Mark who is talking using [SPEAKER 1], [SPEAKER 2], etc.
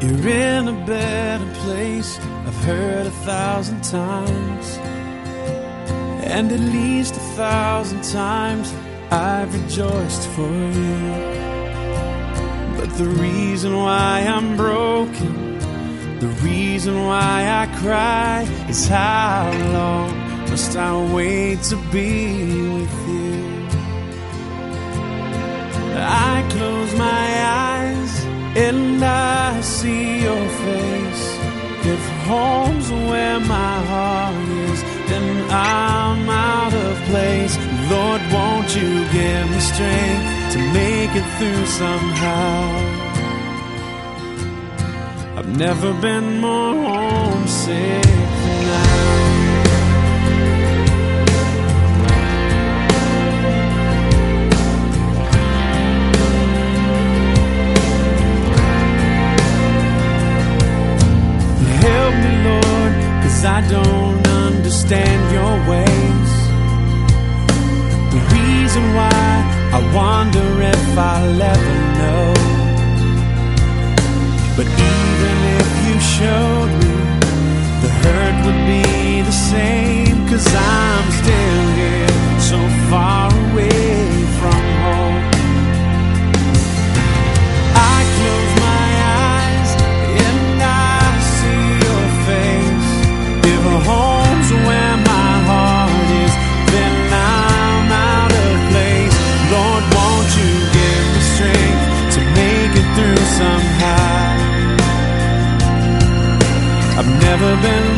[SPEAKER 1] You're in a better place, I've heard 1,000 times. And at least 1,000 times I've rejoiced for you. But the reason why I'm broken, the reason why I cry, is how long must I wait to be with you? I close my eyes and I see your face. If home's where my heart is, then I'm out of place. Lord, won't you give me strength to make it through somehow? I've never been more homesick than now. Help me, Lord, 'cause I don't understand your ways. The reason why I wonder if I'll ever know. But even if you showed me, the hurt would be the same, 'cause I'm still here, so far away from home. I close my eyes and I see your face. If a home's where my heart is, then I'm out of place. Lord, won't you give me strength to make it through somehow? I've never been